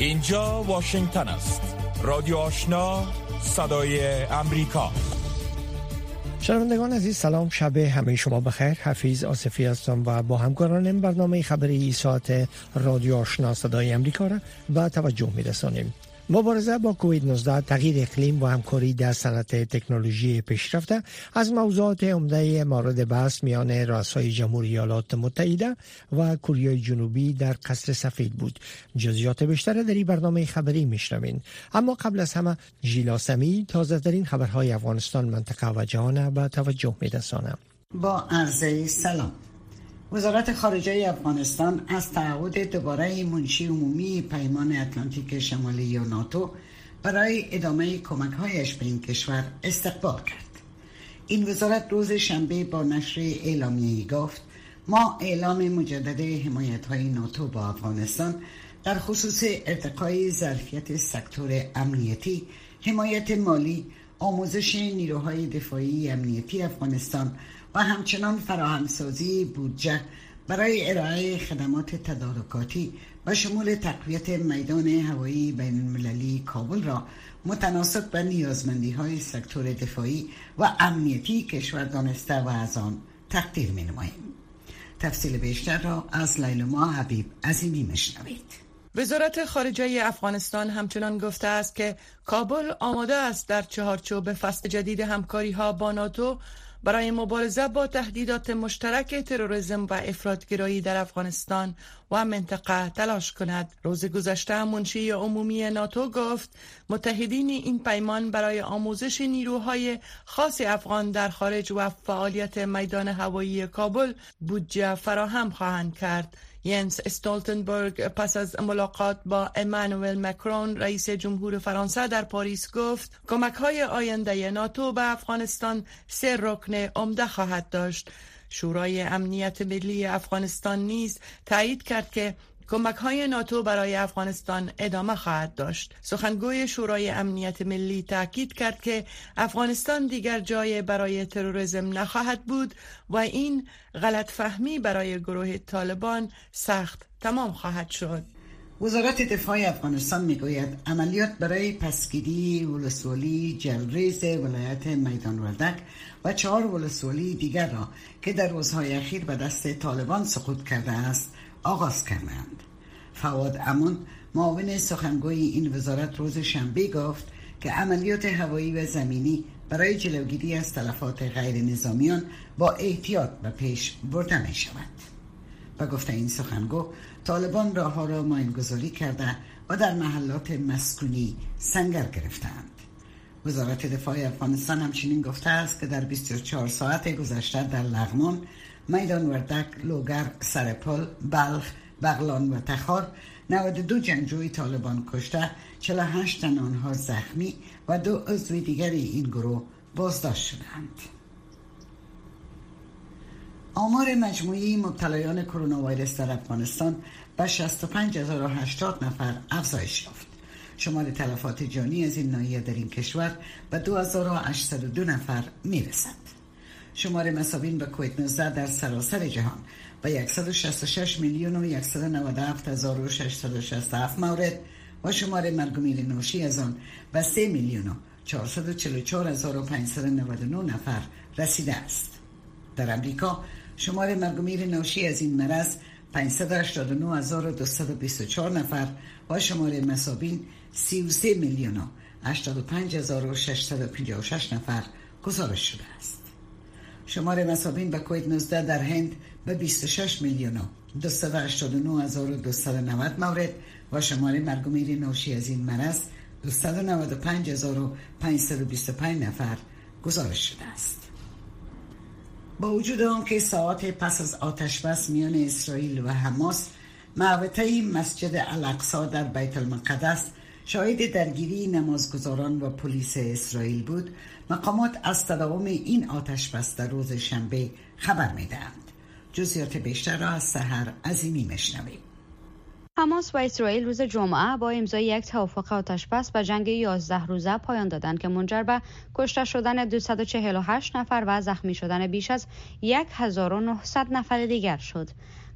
اینجا واشنگتن است. رادیو آشنا، صدای امریکا. شنوندگان عزیز سلام، شب همه شما بخیر. حفیظ آصفی هستم و با همکارانم برنامه خبری ساعت رادیو آشنا صدای امریکا را به توجه می‌رسانیم. مبارزه با کووید 19، تغییر اقلیم و همکاری در صنعت تکنولوژی پیشرفته از موضوعات عمده مورد بحث میان رؤسای جمهوری ایالات متحده و کره جنوبی در قصر سفید بود. جزئیات بیشتر در این برنامه خبری میشنوین. اما قبل از همه ژیلا سمی تازه ترین خبرهای افغانستان، منطقه و جهان به توجه می‌رسانم. با عرض سلام. وزارت خارجه افغانستان از تعهد دوباره منشی عمومی پیمان اتلانتیک شمالی یا ناتو برای ادامه کمک‌هایش به این کشور استقبال کرد. این وزارت روز شنبه با نشر اعلامیه‌ای گفت: ما اعلام مجدد حمایت‌های ناتو با افغانستان در خصوص ارتقای ظرفیت سکتور امنیتی، حمایت مالی، آموزش نیروهای دفاعی امنیتی افغانستان و همچنان فراهمسازی بودجه برای ارائه خدمات تدارکاتی و شمول تقویت میدان هوایی بین المللی کابل را متناسب با نیازمندی‌های سکتور دفاعی و امنیتی کشور دانسته و از آن تقدیر می‌نماییم. تفصیل بیشتر را از لیلما حبیب عظیمی میشنوید. وزارت خارجه افغانستان همچنان گفته است که کابل آماده است در چهارچوب فصل جدید همکاری‌ها با ناتو برای مبارزه با تهدیدات مشترک تروریسم و افراطگرایی در افغانستان و منطقه تلاش کند. روز گذشته منشی عمومی ناتو گفت متحدین این پیمان برای آموزش نیروهای خاص افغان در خارج و فعالیت میدان هوایی کابل بودجه فراهم خواهند کرد. ینس استولتنبرگ پس از ملاقات با امانوئل مکرون رئیس جمهور فرانسه در پاریس گفت کمک‌های آینده ناتو به افغانستان 3 رکن عمده خواهد داشت. شورای امنیت ملی افغانستان نیز تایید کرد که کمک‌های ناتو برای افغانستان ادامه خواهد داشت. سخنگوی شورای امنیت ملی تاکید کرد که افغانستان دیگر جای برای تروریسم نخواهد بود و این غلط فهمی برای گروه طالبان سخت تمام خواهد شد. وزارت دفاع افغانستان میگوید عملیات برای پسگیری ولسوالی جلریز ولایت میدان وردک و 4 ولسوالی دیگر را که در روزهای اخیر به دست طالبان سقوط کرده است آغاز کردند. فواد امون معاون سخنگوی این وزارت روز شنبه گفت که عملیات هوایی و زمینی برای جلوگیری از تلفات غیر نظامیان با احتیاط به پیش برده می شود. و گفته این سخنگو طالبان راهها را ماینگذاری کرده و در محلات مسکونی سنگر گرفتند. وزارت دفاع افغانستان همچنین گفته است که در 24 ساعت گذشته در لغمان، میدان وردک، لوگر، سرپل، بلخ، بغلان و تخار 92 جنگجوی طالبان کشته، 48 تن آنها زخمی و 2 عضو دیگری این گروه بازداشت شدند. آمار مجموعی مبتلایان کرونا ویروس در افغانستان به 65080 نفر افزایش یافت. شمار تلفات جانی از این ناحیه در این کشور به 2802 نفر میرسد. شمار مصابین به کووید 19 در سراسر جهان به 166,197,667 مورد و شمار مرگ و میر نوشی از آن به 3,444,599 نفر رسیده است. در امریکا شمار مرگ و میر نوشی از این مرض 589,224 نفر و شمار مصابین 33,085,656 نفر گزارش شده است. شمار مصابین به کووید 19 در هند به 26,289,290 مورد و شمار مرگ و میر ناشی از این مرض 295,525 نفر گزارش شده است. با وجود آنکه ساعات پس از آتشبس میان اسرائیل و حماس، محوطه مسجد الاقصی در بیت المقدس شاهد درگیری نمازگزاران و پلیس اسرائیل بود، مقامات از تداوم این آتشبس در روز شنبه خبر می‌دهند. جزئیات بیشتر را از سحر عظیمی میشنویم. حماس و اسرائیل روز جمعه با امضای یک توافق آتشبس به جنگ 11 روزه پایان دادند که منجر به کشته شدن 248 نفر و زخمی شدن بیش از 1900 نفر دیگر شد.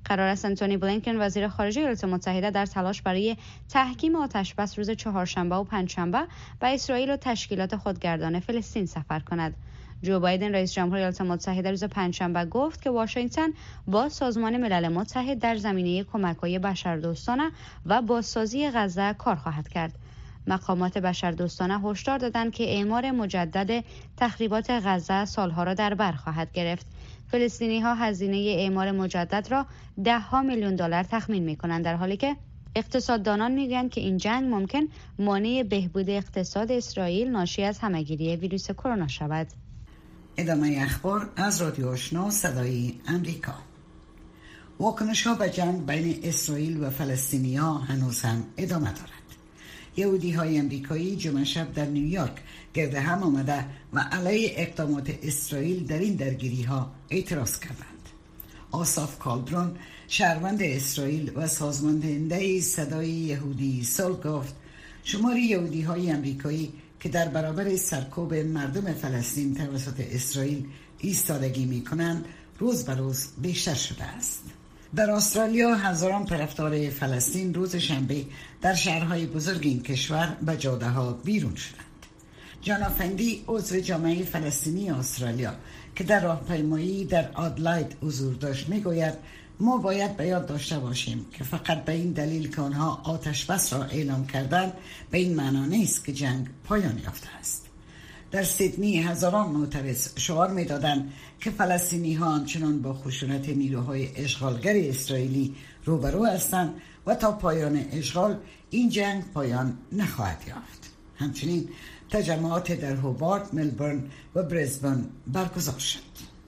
قرار است انتونی بلینکن وزیر خارجه ایالات متحده در تلاش برای تحکیم آتشبس روز چهارشنبه و پنجشنبه به اسرائیل و تشکیلات خودگردان فلسطین سفر کند. جو بایدن رئیس جمهور ایالات متحده روز پنجشنبه گفت که واشنگتن با سازمان ملل متحد در زمینه کمک‌های بشردوستانه و بازسازی غزه کار خواهد کرد. مقامات بشردوستانه هشدار دادند که اعمار مجدد تخریبات غزه سالها را در بر خواهد گرفت. فلسطینی‌ها هزینه اعمار مجدد را $10 میلیون تخمین می‌کنند، در حالی که اقتصاددانان میگویند که این جنگ ممکن مانع بهبود اقتصاد اسرائیل ناشی از همه‌گیری ویروس کرونا شود. ادامه اخبار از رادیو آشنا صدای امریکا. واکنش‌ها به جنگ بین اسرائیل و فلسطینی‌ها هنوز هم ادامه دارد. یهودی‌های امریکایی جمعه شب در نیویورک گرد هم آمده و علیه اقدامات اسرائیل در این درگیری‌ها اعتراض کردند. آصاف کالدرون، شهروند اسرائیل و سازماندهنده صدای یهودی سال گفت شمار یهودی‌های امریکایی که در برابر سرکوب مردم فلسطین توسط اسرائیل ایستادگی می‌کنند روز به روز بیشتر شده است. در استرالیا هزاران طرفدار فلسطین روز شنبه در شهرهای بزرگ این کشور به جاده‌ها بیرون شدند. جان افندی، عضو جامعه فلسطینی استرالیا که در راهپیمایی در آدلاید حضور داشت، میگوید ما باید به یاد داشته باشیم که فقط به این دلیل که آنها آتش بس را اعلام کردند به این معنا نیست که جنگ پایان یافته است. در سیدنی هزاران معترض شعار می‌دادند که فلسطینی‌ها همچنان با خشونت نیروهای اشغالگر اسرائیلی روبرو هستند و تا پایان اشغال این جنگ پایان نخواهد یافت. همچنین تجمعات در هوبارت، ملبورن و برزبن برگزار شد.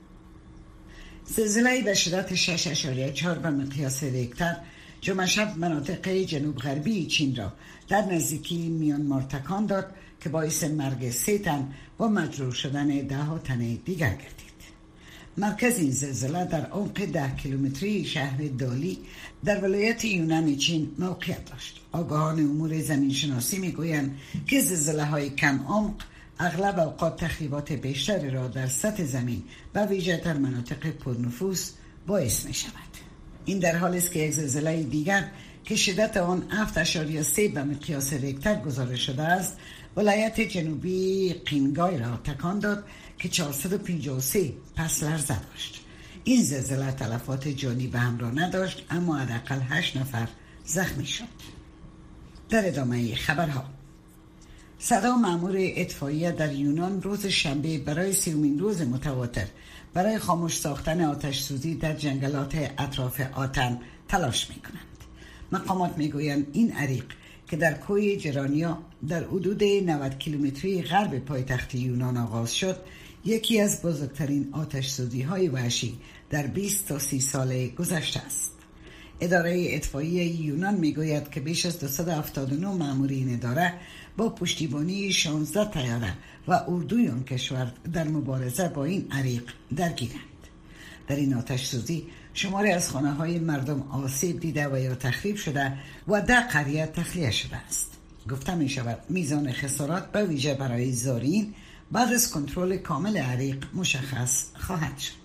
زلزله به شدت 6.4 به مقیاس ریکتر جمعه شب مناطق جنوب غربی چین را در نزدیکی میانمار تکان داد که باعث مرگ 3 تن و مجروح شدن 10 تن دیگر گردید. مرکز این زلزله در عمق 10 کیلومتری شهر دالی در ولایت یونان چین موقعیت داشت. آگاهان امور زمینشناسی میگویند که زلزله‌های کم عمق اغلب اوقات تخریبات بیشتری را در سطح زمین و ویژه در مناطق پرنفوس باعث می شود. این در حالی است که یک زلزله دیگر که شدت آن 7.3 به مقیاس ریکتر گزارش شده است ولایت جنوبی قینگای را تکان داد که 453 پس لرزه داشت. این زلزله تلفات جانی به همراه نداشت اما حداقل 8 نفر زخمی شد. در ادامه خبرها، صدا مأمور اطفائیه در یونان روز شنبه برای 30مین روز متواتر برای خاموش ساختن آتش سوزی در جنگلات اطراف آتن تلاش می کنند. مقامات می گویند این عریق که در کوه جرانیا در حدود 90 کیلومتری غرب پایتخت یونان آغاز شد، یکی از بزرگترین آتش سوزی های وحشی در 20 تا 30 سال گذشته است. اداره اطفائیه یونان میگوید که بیش از 279 مأمور این اداره با پشتیبانی 16 طیاره و اردوی آن کشور در مبارزه با این عریق درگیرند. در این آتش سوزی شماری از خانه های مردم آسیب دیده و یا تخریب شده و 10 قریه تخلیه شده است. گفته می شود میزان خسارات به ویژه برای زارین بعد از کنترل کامل عریق مشخص خواهد شد.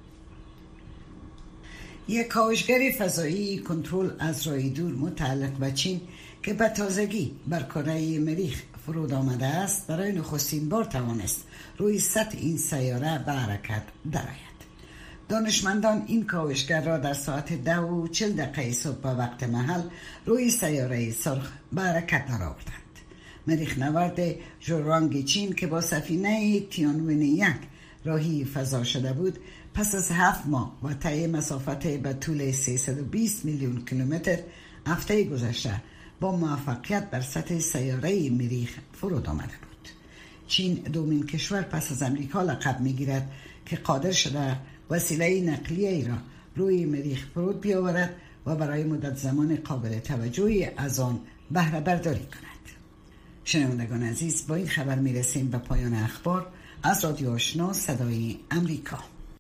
یک کاوشگر فضایی کنترل از راه دور متعلق به چین که به تازگی بر کره مریخ فرود آمده است برای نخستین بار توانست روی سطح این سیاره به حرکت درآید. دانشمندان این کاوشگر را در ساعت 10:40 صبح به وقت محل روی سیاره سرخ به حرکت درآوردند. مریخ نورد ژورانگ چین که با سفینه تیانوین 1 راهی فضا شده بود پس از 7 ماه و طی مسافت به طول 320 میلیون کیلومتر هفته گذشته با موفقیت بر سطح سیاره مریخ فرود آمده بود. چین دومین کشور پس از امریکا لقب میگیرد که قادر شده وسیله نقلیه ای را روی مریخ فرود بیاورد و برای مدت زمان قابل توجهی از آن بهره برداری کند. شنوندگان عزیز، با این خبر میرسیم به پایان اخبار از رادیو آشنا صدای امریکا.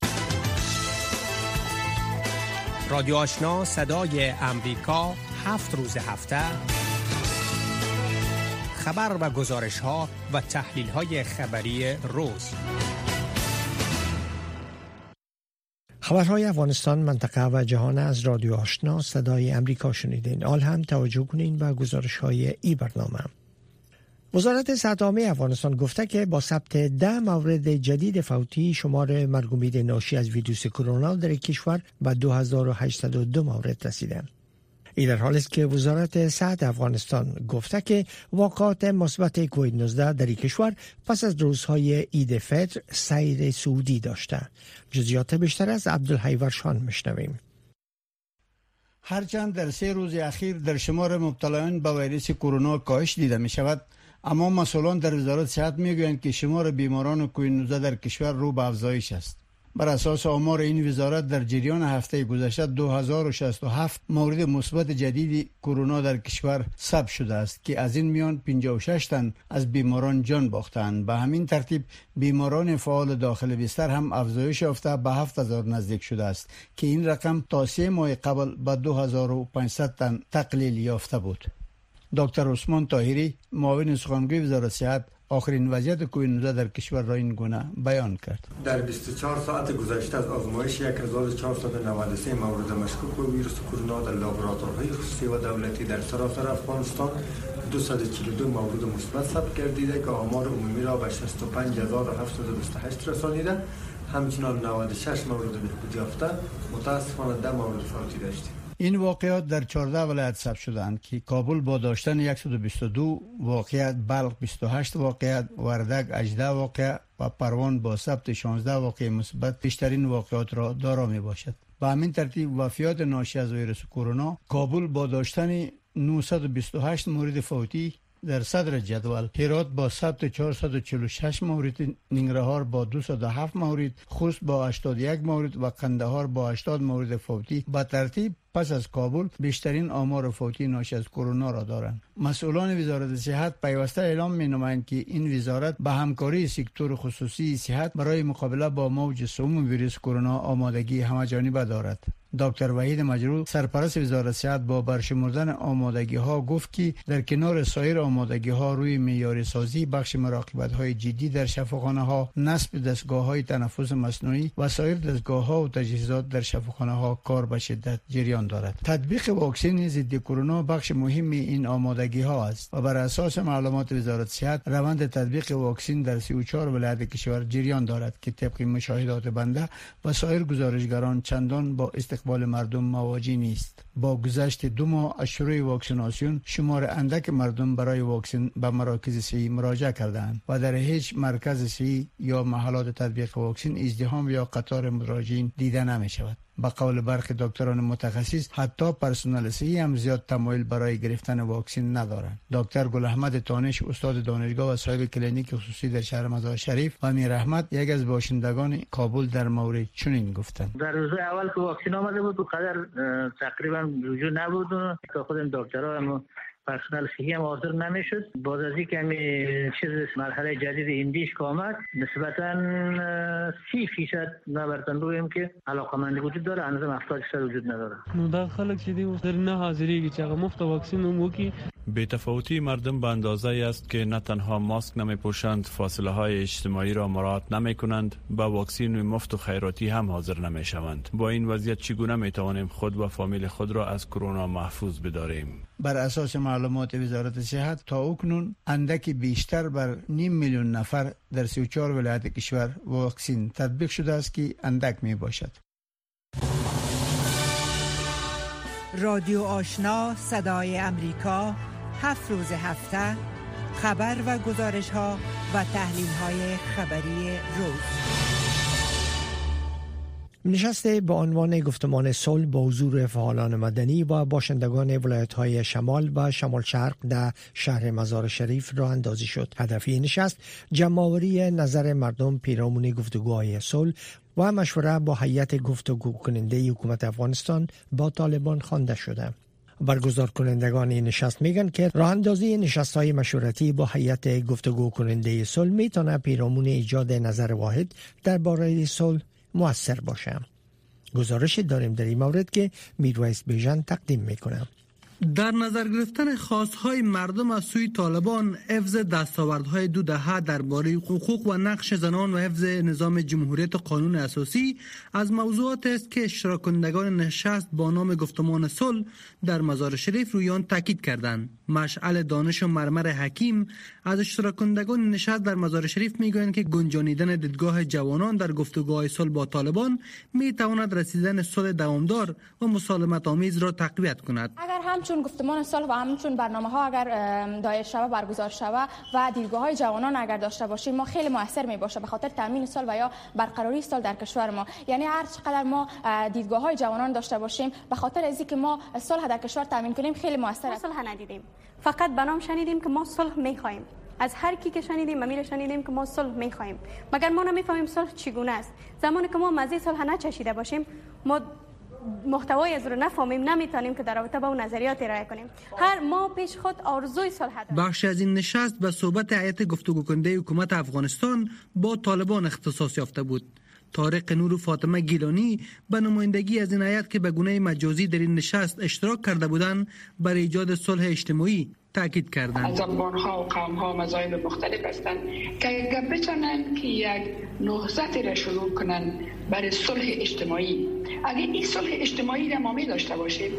رادیو آشنا صدای امریکا 7 روز هفته خبر و گزارش ها و تحلیل های خبری روز. خبرهای افغانستان، منطقه و جهان از رادیو آشنا صدای امریکا شنیدین. آل هم توجه کنین به گزارش‌های این برنامه. وزارت صحت عامه افغانستان گفته که با ثبت 10 مورد جدید فوتی، شمار مرگ و میر ناشی از ویروس کرونا در کشور به 2802 مورد رسیده. این در حالی است که وزارت صحت افغانستان گفته که واقعات مثبت کووید 19 در کشور پس از روزهای عید فطر سیر صعودی داشته. جزئیات بیشتر از عبدالحی ورشان میشنویم. هرچند در 3 روز اخیر در شمار مبتلایان به ویروس کرونا کاهش دیده می شود، اما مسئولان در وزارت صحت میگویند که شمار بیماران کووید 19 در کشور رو به افزایش است. بر اساس آمار این وزارت در جریان هفته گذشته 2067 مورد مثبت جدید کرونا در کشور ثبت شده است که از این میان 56 تن از بیماران جان باختند. به همین ترتیب بیماران فعال داخل بستر هم افزایش یافته به 7000 نزدیک شده است که این رقم تا 3 ماه قبل به 2500 تن تقلیل یافته بود. دکتر عثمان طاهری، معاون سخنگوی وزارت صحت، آخرین وضعیت کووید 19 در کشور را این گونه بیان کرد. در 24 ساعت گذشته از آزمایش 1493 مورد مشکوک به ویروس کرونا در لابراتوارهای خصوصی و دولتی در سراسر افغانستان 242 مورد مثبت ثبت گردیده که آمار عمومی را به 65728 رسانیده. همچنان 96 مورد بهبود یافته، متاسفانه 10 مورد فوتی داشتیم. این واقعات در 14 ولایت ثبت شدند که کابل با داشتن 122 واقعیت، بلخ 28 واقعیت، وردک 18 واقعه و پروان با ثبت 16 واقعه مثبت بیشترین واقعات را دارا می باشد. به همین ترتیب وفیات ناشی از ویروس کرونا، کابل با داشتن 928 مورد فوتی در صدر جدول، هرات با ثبت 446 مورد، ننگرهار با 207 مورد، خوست با 81 مورد و قندهار با 80 مورد فوتی به ترتیب پس از کابل بیشترین آمار فوتی ناشی از کرونا را دارند. مسئولان وزارت صحت پیوسته اعلام می‌نمایند که این وزارت به همکاری سکتور خصوصی صحت برای مقابله با موج سوم ویروس کرونا آمادگی همه‌جانبه دارد. دکتر وحید مجروح، سرپرست وزارت صحت، با برشمردن آمادگی‌ها گفت که در کنار سایر آمادگی‌ها روی معیاری سازی بخش مراقبت‌های جدی در شفاخانه‌ها، نصب دستگاه‌های تنفس مصنوعی و سایر دستگاه‌ها و تجهیزات در شفاخانه‌ها کار به شدت جریان دارد. تطبیق واکسن ضد کرونا بخش مهم این آمادگی‌ها است و بر اساس معلومات وزارت صحت روند تطبیق واکسن در 34 ولایت کشور جریان دارد که طبق مشاهدات بنده و سایر گزارشگران چندان با استقبال مردم مواجه نیست. با گذشت 2 ماه از شروع واکسیناسیون، شمار اندک مردم برای واکسن به مراکز صحی مراجعه کردند و در هیچ مرکز صحی یا محلات تطبیق واکسن ازدحام یا قطار مراجعین دیده نمی شود. با قول برخی دکتران متخصص، حتی پرسنل صحی هم زیاد تمایل برای گرفتن واکسن ندارند. دکتر گل احمد تانش، استاد دانشگاه و صاحب کلینیک خصوصی در شهر مزار شریف، و امیر احمد، یک از باشندگان کابل، در مورد چنین گفتند: در روز اول که واکسن آمده بود قدر تقریبا وجود نبود که خود دکترها هم پرسنل صحی هم حاضر نمیشد. باز از اینکه چیز مرحله جدید ایندیش که آمد، نسبتا 30% نبرتن بگویم که علاقمندی وجود داره، هنوز 70% وجود نداره. مداخله چیدی و در نه حاضری که مفت واکسن موکی بی‌تفاوتی مردم به اندازه است که نه تنها ماسک نمی‌پوشند، فاصله های اجتماعی را مراعات نمی‌کنند، با واکسن مفت و خیراتی هم حاضر نمی‌شوند. با این وضعیت چگونه می‌توانیم خود و فامیل خود را از کرونا محفوظ بداریم؟ بر اساس معلومات وزارت صحت، تا اکنون اندکی بیشتر بر 500,000 نفر در 34 ولایت کشور واکسن تطبیق شده است که اندک میباشد. رادیو آشنا صدای امریکا، 7 روز هفته خبر و گزارش ها و تحلیل های خبری روز. نشست با عنوان گفتمان صلح با حضور فعالان مدنی و باشندگان ولایت‌های شمال و شمال شرق در شهر مزار شریف راه اندازی شد. هدف این نشست جمع‌آوری نظر مردم پیرامون گفتگوهای صلح و مشوره با هیئت گفتگو کننده حکومت افغانستان با طالبان خوانده شده. برگزار کنندگان این نشست میگن که راه اندازی نشست‌های مشورتی با هیئت گفتگو کننده صلح میتونه پیرامون ایجاد نظر واحد درباره صلح مؤثر باشه. گزارش داریم در این مورد که میرویس بیژن تقدیم میکنه. در نظر گرفتن خواستهای مردم از سوی طالبان، حفظ دستاوردهای دو دهه درباره حقوق و نقش زنان و حفظ نظام جمهوریت قانون اساسی از موضوعات است که اشتراک کنندگان نشست با نام گفتمان صلح در مزار شریف روی آن تاکید کردند. مشعل دانش و مرمر حکیم از اشتراک کنندگان نشست در مزار شریف میگویند که گنجانیدن دیدگاه جوانان در گفتگوهای صلح با طالبان میتواند رسیدن صلح دوامدار و مسالمت آمیز را تقویت کند. اگر همچون گفتمان صلح و همچون برنامه‌ها اگر دایر شوه، برگزار شوه و دیدگاه‌های جوانان اگر داشته باشیم، ما خیلی موثر میباشه به خاطر تامین صلح و یا برقراری صلح در کشور ما. یعنی هر چقدر ما دیدگاه‌های جوانان داشته باشیم به خاطر از اینکه ما صلح در کشور تامین کنیم خیلی موثر است. صلح ندیدیم، فقط به نام شنیدیم که ما صلح می‌خوایم. از هر کی که شنیدیم امیر شنیدیم که ما صلح می‌خوایم، مگر ما نمی‌فهمیم صلح چگونه است. زمانی که ما مزه صلح نچشیده باشیم، ما محتوای از رو نفهمیم، نمیتونیم که در رابطه با اون نظریات ارائه کنیم. هر ما پیش خود آرزوی صلح داریم. بخشی از این نشست به صحبت هیئت گفتگو کننده حکومت افغانستان با طالبان اختصاص یافته بود. طارق نور و فاطمه گیلانی به نمایندگی از این هیئت که به گونه مجازی در این نشست اشتراک کرده بودند، بر ایجاد صلح اجتماعی تاکید کردند. زبان‌ها و قوم‌ها مذاهب مختلف هستند که اگر بتونن که یک نهضتی را شروع کنن برای صلح اجتماعی، اگر این صلح اجتماعی را ما می داشته باشیم،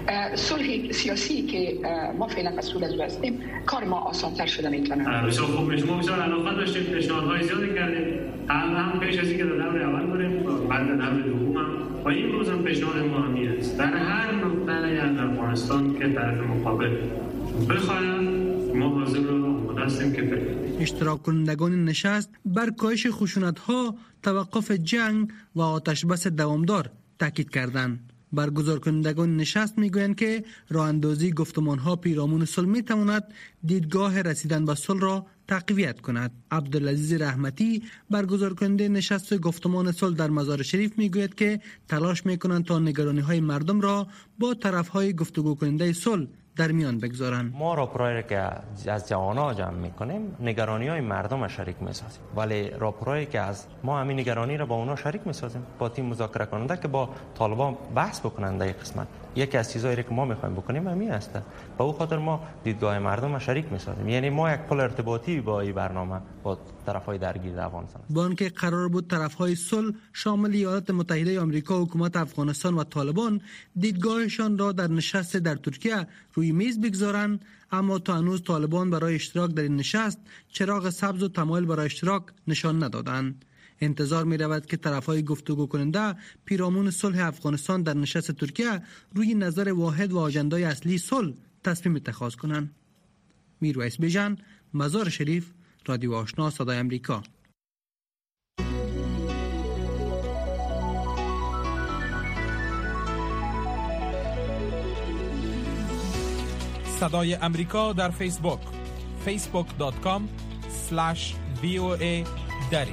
صلح سیاسی که ما فعلا مسئول از او هستیم، کار ما آسان‌تر شده میتونه. بسیار خوب، ما بسیار علاقه داشتیم، پیشنهادهای زیادی کردیم، هم پیش از اینکه در دور اول بریم، بعد در دور دوم هم و این روز هم پیشنهاد ما همین است. در هر نقطه‌ای از افغانستان که طرف مقابل بخواهد، ما حاضر و آماده هستیم که بریم. اشتراک کنندگان نشست بر کاهش خشونت‌ها، توقف جنگ و آتشبس دوامدار تاکید کردند. برگزار کنندگان نشست میگویند که راه اندازی گفتمان‌ها پیرامون صلح میتواند دیدگاه رسیدن به صلح را تقویت کند. عبدالعزیز رحمتی برگزار کننده نشست گفتمان صلح در مزار شریف میگوید که تلاش میکنند تا نگرانی‌های مردم را با طرف‌های گفتگو کننده صلح در میان بگذارند. ما راپورایی که از جوانان جمع میکنیم نگرانی‌های مردم را شریک میسازیم، ولی راپورایی که از ما همین نگرانی را با اونا شریک میسازیم، با تیم مذاکره کننده که با طالبان بحث بکنند. در این قسمت یکی از چیزایی که ما میخوایم بکنیم همین است. با او خاطر ما دیدگاه مردم را شریک میسازیم، یعنی ما یک پل ارتباطی با این برنامه با طرف‌های درگیر افغانستان. با آنکه قرار بود طرف‌های صلح شامل ایالات متحده آمریکا، حکومت افغانستان و طالبان دیدگاهشان را در نشست در ترکیه روی میز بگذارند، اما تا هنوز طالبان برای اشتراک در این نشست چراغ سبز و تمایل برای اشتراک نشان ندادند. انتظار می رود که طرف‌های گفتگو کننده پیرامون صلح افغانستان در نشست ترکیه روی نظر واحد و آژندای اصلی صلح تصمیم اتخاذ کنند. میرویس بیژن، مزار شریف، رادیو آشنا صدای امریکا. صدای امریکا در فیسبوک facebook.com/VOA دری.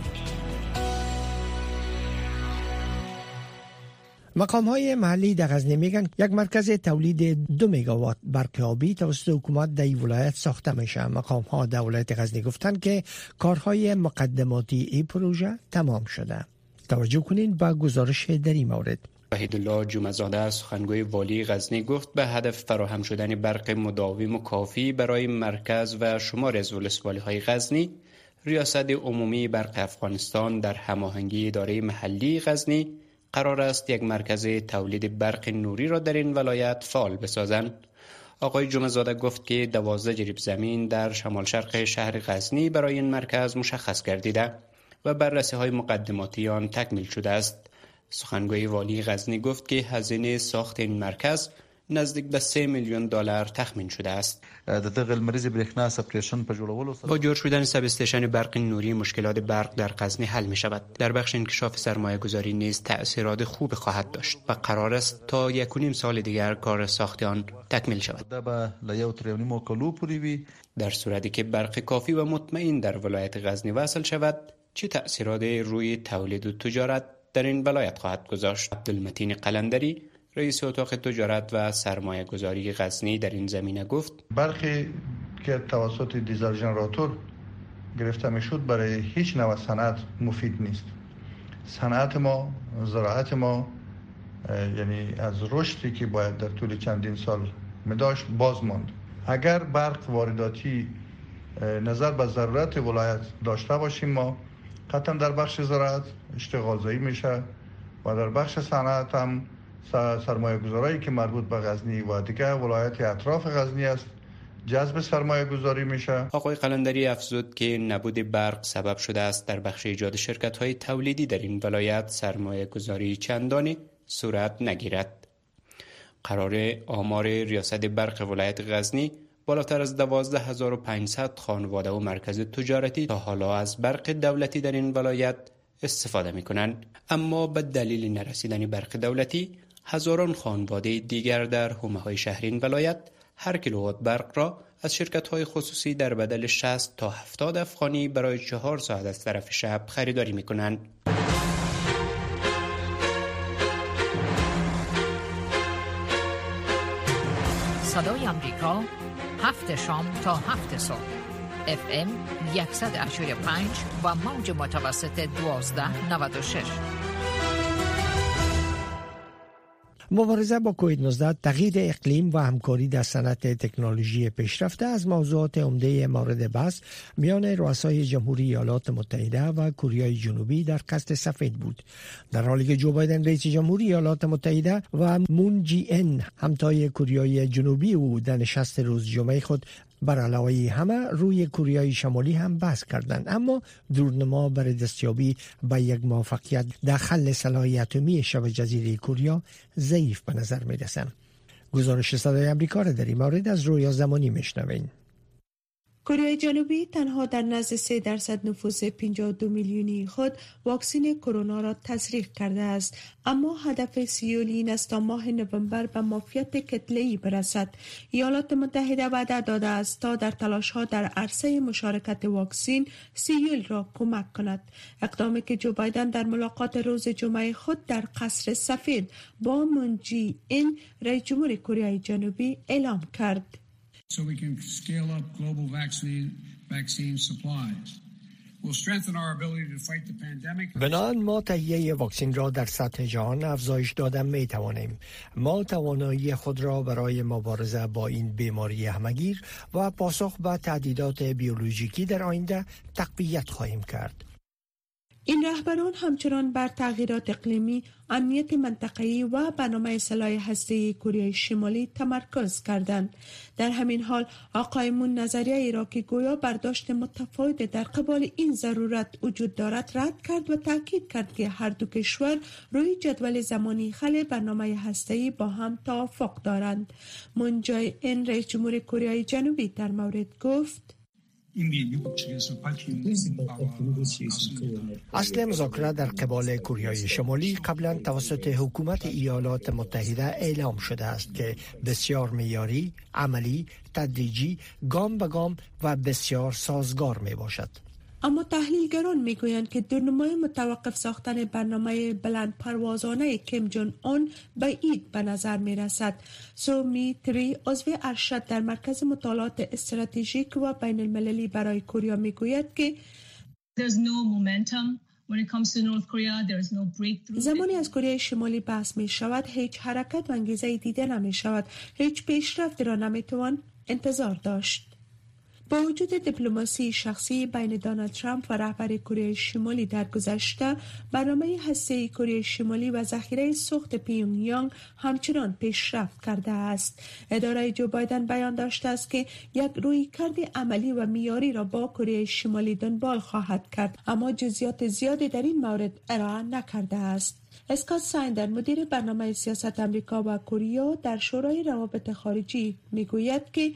مقام‌های محلی در غزنی میگن یک مرکز تولید 2 مگاوات برق آبی توسط حکومت در ولایت ساخته میشه. مقام‌ها در ولایت غزنی گفتن که کارهای مقدماتی این پروژه تمام شده. توجه کنین به گزارش در این مورد. وحیدالله جمعه‌زاده سخنگوی والی غزنی گفت به هدف فراهم شدن برق مداوم و کافی برای مرکز و شمار از ولسوالی‌های غزنی، ریاست عمومی برق افغانستان در هماهنگی اداره محلی غزنی قرار است یک مرکز تولید برق نوری را در این ولایت فعال بسازند. آقای جمعه‌زاده گفت که 12 جریب زمین در شمال شرق شهر غزنی برای این مرکز مشخص گردیده و بررسی‌های مقدماتی آن تکمیل شده است. سخنگوی والی غزنی گفت که هزینه ساخت این مرکز نزدیک به 3 میلیون دلار تخمین شده است. با جور شدن سب استیشن برق نوری مشکلات برق در غزنی حل می شود. در بخش انکشاف سرمایه گذاری نیز تأثیرات خوب خواهد داشت و قرار است تا 1.5 سال دیگر کار ساخت آن تکمیل شود. در صورتی که برق کافی و مطمئن در ولایت غزنی وصل شود، چه تأثیرات روی تولید و تجارت در این ولایت خواهد گذاشت؟ عبدالمتین قلندری، رئیس اتاق تجارت و سرمایه گذاری غزنی در این زمینه گفت برخی که توسط دیزل ژنراتور گرفته میشد برای هیچ نوع صنعت مفید نیست. صنعت ما، زراعت ما، یعنی از رشدی که باید در طول چندین سال داشت باز ماند. اگر برق وارداتی نظر به ضرورت ولایت داشته باشیم ما قطعا در بخش زراعت اشتغال زایی میشه و در بخش صنعت هم سرمایه گذاری که مربوط به غزنی و دیگه ولایت اطراف غزنی است جذب سرمایه گذاری میشه. آقای قلندری افزود که نبود برق سبب شده است در بخش ایجاد شرکت‌های تولیدی در این ولایت سرمایه گذاری چندانی صورت نگیرد. قرار آمار ریاست برق ولایت غزنی بالاتر از 12500 خانواده و مرکز تجارتی تا حالا از برق دولتی در این ولایت استفاده می‌کنند، اما به دلیل نرسیدن برق دولتی هزاران خانواده دیگر در حومه‌های شهر این ولایت هر کیلووات برق را از شرکت‌های خصوصی در بدل 60 تا 70 افغانی برای 4 ساعت از طرف شب خریداری می‌کنند. صدای آمریکا 7 شام تا 7 صبح FM 100.5 و موج متوسط 1296. مبارزه با کووید 19، تغییر اقلیم و همکاری در صنعت تکنولوژی پیشرفته از موضوعات عمده مورد بحث میان رؤسای جمهوری ایالات متحده و کره جنوبی در قصر سفید بود، در حالی که جو بایدن رئیس جمهوری ایالات متحده و مون جی ان همتای کره جنوبی او در نشست روز جمعه خود بر علاوه همه روی کره شمالی هم بحث کردند، اما دورنما برای دستیابی به یک موافقت در حل صلاح اتمی شبه جزیره کره ضعیف به نظر می رسند. گزارش صدای آمریکا را در این مورد از رویا زمانی میشنوین. کره جنوبی تنها در نزد 3% نفوس 52 میلیونی خود واکسن کرونا را تزریق کرده است، اما هدف سیول این است تا ماه نوامبر به معافیت کتله‌ای برسد. ایالات متحده وعده داده است تا در تلاش‌ها در عرصه مشارکت واکسن سیول را کمک کند، اقدامی که جو بایدن در ملاقات روز جمعه خود در قصر سفید با مون جی این رئیس جمهور کره جنوبی اعلام کرد. So we can scale up global vaccine supplies. We'll strengthen our ability to fight the pandemic. بنابراین ما تهیه واکسن را در سطح جهان افزایش دادن می توانیم. ما توانایی خود را برای مبارزه با این بیماری همه‌گیر و پاسخ به تهدیدات بیولوژیکی در آینده تقویت خواهیم کرد. این رهبران همچنان بر تغییرات اقلیمی، امنیت منطقه‌ای و برنامه سلاح هسته‌ای کره شمالی تمرکز کردند. در همین حال آقای مون نظریه ای را که گویا برداشت متفاوت در قبال این ضرورت وجود دارد رد کرد و تاکید کرد که هر دو کشور روی جدول زمانی خل برنامه هسته‌ای با هم توافق دارند. مون جای این رئیس جمهور کره جنوبی در مورد گفت: اصل مذاکره در قبال کره شمالی قبلا توسط حکومت ایالات متحده اعلام شده است که بسیار معیاری، عملی، تدریجی، گام به گام و بسیار سازگار می باشد. اما تحلیلگران میگویند که دورنمای متوقف ساختن برنامه بلند پروازانه کیم جون اون بعید به نظر می رسد. سومی تری عضو ارشد در مرکز مطالعات استراتژیک و بین المللی برای کره میگوید که زمانی از کره شمالی بحث می شود هیچ حرکت و انگیزه دیده نمی شود، هیچ پیشرفت را نمی توان انتظار داشت. با وجود دیپلماسی شخصی بین دونالد ترامپ و رهبر کره شمالی در گذشته، برنامه هسته‌ای کره شمالی و ذخیره سوخت پیونگیانگ همچنان پیشرفت کرده است. اداره جو بایدن بیان داشته است که یک رویکرد عملی و معیاری را با کره شمالی دنبال خواهد کرد، اما جزئیات زیادی در این مورد ارائه نکرده است. اسکات سایندر مدیر برنامه سیاست آمریکا و کره در شورای روابط خارجی میگوید که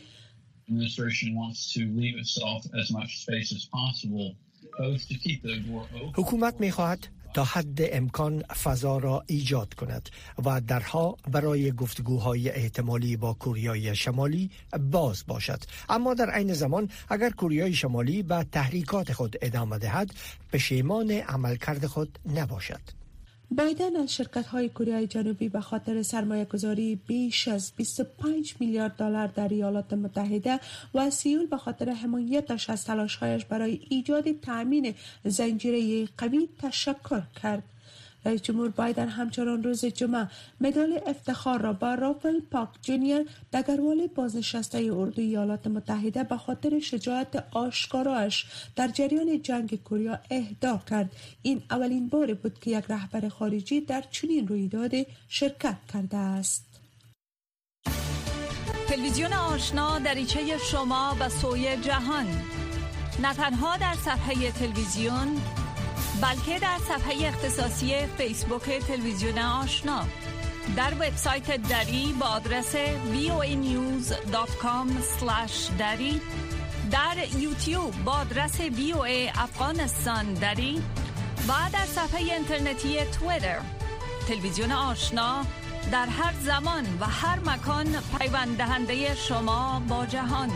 حکومت می‌خواهد تا حد امکان فضا را ایجاد کند و درها برای گفتگوهای احتمالی با کره شمالی باز باشد، اما در عین زمان اگر کره شمالی به تحریکات خود ادامه دهد پشیمان عملکرد خود نباشد. بایدن از شرکت‌های کره جنوبی به خاطر سرمایه‌گذاری بیش از 25 میلیارد دلار در ایالات متحده و سیول به خاطر حمایتش از تلاش‌هایش برای ایجاد تأمین زنجیره قوی تشکر کرد. رئیس جمهور بایدن همچنان روز جمعه مدال افتخار را با رافل پاک جونیور دگروال بازنشسته اردوی ایالات متحده به خاطر شجاعت آشکارایش در جریان جنگ کره اهدا کرد. این اولین بار بود که یک رهبر خارجی در چنین رویدادی شرکت کرده است. تلویزیون آشنا دریچه شما به سوی جهان، نه تنها در صفحه تلویزیون بلکه در صفحه اختصاصی فیسبوک تلویزیون آشنا، در وبسایت دری با آدرس voanews.com/dari، در یوتیوب با آدرس VOA افغانستان دری و در صفحه اینترنتی توییتر. تلویزیون آشنا در هر زمان و هر مکان پیوند دهنده شما با جهان.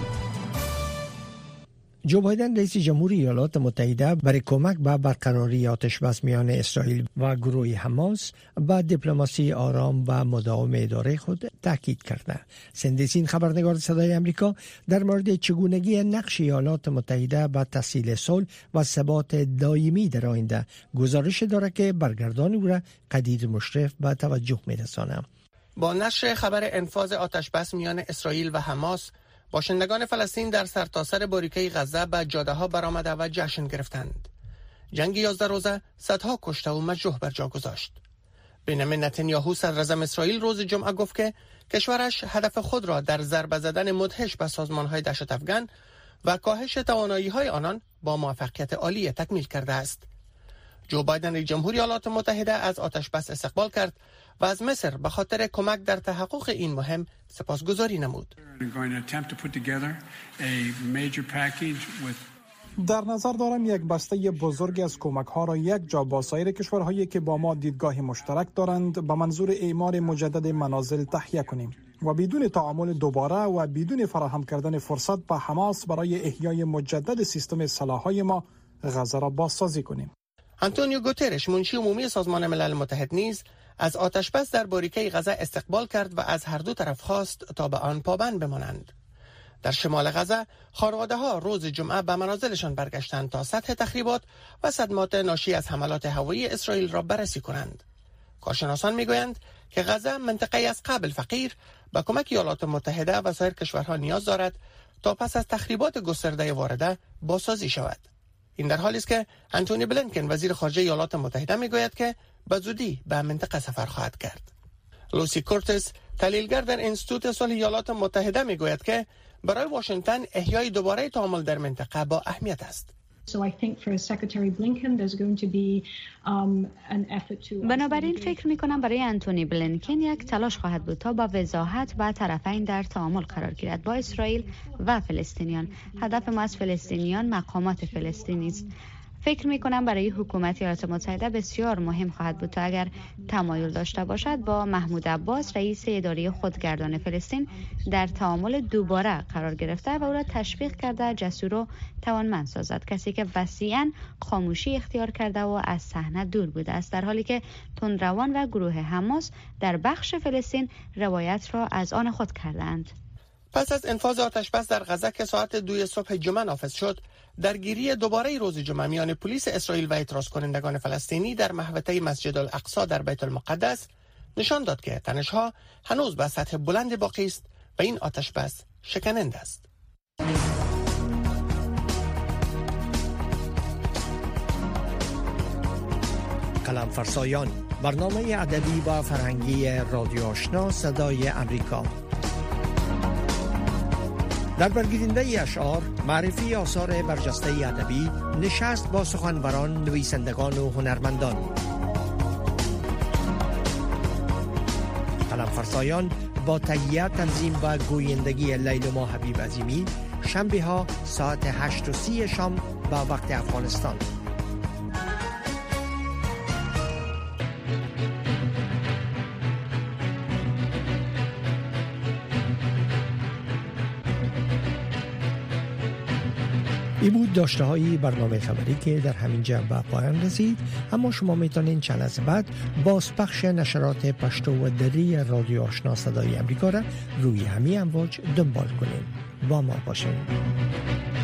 جو بایدن رئیس جمهور ایالات متحده برای کمک به برقراری آتش‌بس میان اسرائیل و گروه حماس به دیپلماسی آرام و مداوم اداره خود تاکید کرده. سندسین خبرنگار صدای امریکا در مورد چگونگی نقش ایالات متحده به تسهیل صلح و ثبات دائمی در آینده گزارش دارد که برگردان او را قدیر مشرف به توجه می‌رساند. با نشر خبر انفاذ آتش‌بس میان اسرائیل و حماس، باشندگان فلسطین در سرتاسر باریکه غزه به جاده‌ها برآمده و جشن گرفتند. جنگ 11 روزه صدها کشته و مجروح بر جا گذاشت. بنیامین نتانیاهو صدراعظم اسرائیل روز جمعه گفت که کشورش هدف خود را در ضربه زدن مدهش به سازمان‌های دهشت افغان و کاهش توانایی‌های آنان با موفقیت عالی تکمیل کرده است. جو بایدن رئیس جمهور ایالات متحده از آتش‌بس استقبال کرد و از مصر به خاطر کمک در تحقق این مهم سپاسگزاری نمود. در نظر دارم یک بسته بزرگ از کمک‌ها را یک جا با سایر کشورهایی که با ما دیدگاه مشترک دارند به منظور اعمار مجدد منازل تهیه کنیم و بدون تعامل دوباره و بدون فراهم کردن فرصت به حماس برای احیای مجدد سیستم سلاح‌های ما غزه را بازسازی کنیم. آنتونیو گوترش منشی عمومی سازمان ملل متحد نیز از آتش‌بس در باریکه غزه استقبال کرد و از هر دو طرف خواست تا به آن پابند بمانند. در شمال غزه خانواده‌ها روز جمعه به منازلشان برگشتند تا سطح تخریبات و صدمات ناشی از حملات هوایی اسرائیل را بررسی کنند. کارشناسان میگویند که غزه منطقه‌ای از قبل فقیر به کمک ایالات متحده و سایر کشورها نیاز دارد تا پس از تخریبات گسترده وارده بازسازی شود. این در حالی است که آنتونی بلینکن وزیر خارجه ایالات متحده میگوید که به زودی به منطقه سفر خواهد کرد. لوسی کورتس تحلیلگر در انستیتوت صلح ایالات متحده میگوید که برای واشنگتن احیای دوباره تعامل در منطقه با اهمیت است. بنابراین فکر می‌کنم برای آنتونی بلینکن یک تلاش خواهد بود تا با وضاحت و طرفین در تعامل قرار گیرد با اسرائیل و فلسطینیان. هدف ما از فلسطینیان مقامات فلسطینی است. فکر می‌کنم برای حکومت ایالات متحده بسیار مهم خواهد بود تا اگر تمایل داشته باشد با محمود عباس رئیس اداره خودگردان فلسطین در تعامل دوباره قرار گرفته و او را تشویق کرده جسور و توانمند سازد، کسی که وسیعاً خاموشی اختیار کرده و از صحنه دور بوده است، در حالی که تندروان و گروه حماس در بخش فلسطین روایت را از آن خود کردند. پس از انفاذ آتش‌بس در غزه که ساعت 2 صبح جمعه نافذ شد، درگیری دوباره روز جمعه میان پلیس اسرائیل و اعتراض کنندگان فلسطینی در محوطه مسجد الاقصی در بیت المقدس نشان داد که تنش‌ها هنوز به سطح بلند باقی است و این آتش‌بس شکننده است. قلم فرسایان، برنامه ادبی و فرهنگی رادیو آشنا صدای امریکا. در برگیرنده اشعار، معرفی آثار برجسته ادبی، نشست با سخنوران، نویسندگان و هنرمندان. قلم فرسایان با تهیه، تنظیم و گویندگی لیلما حبیب عظیمی، شنبه ها ساعت 8:30 شام به وقت افغانستان. این بود داشته های برنامه خبری که در همین جا به پایان رسید، اما شما میتونین چند از بعد بازپخش نشرات پشتو و دری رادیو آشنا صدای امریکا را روی همین امواج دنبال کنین. با ما باشین.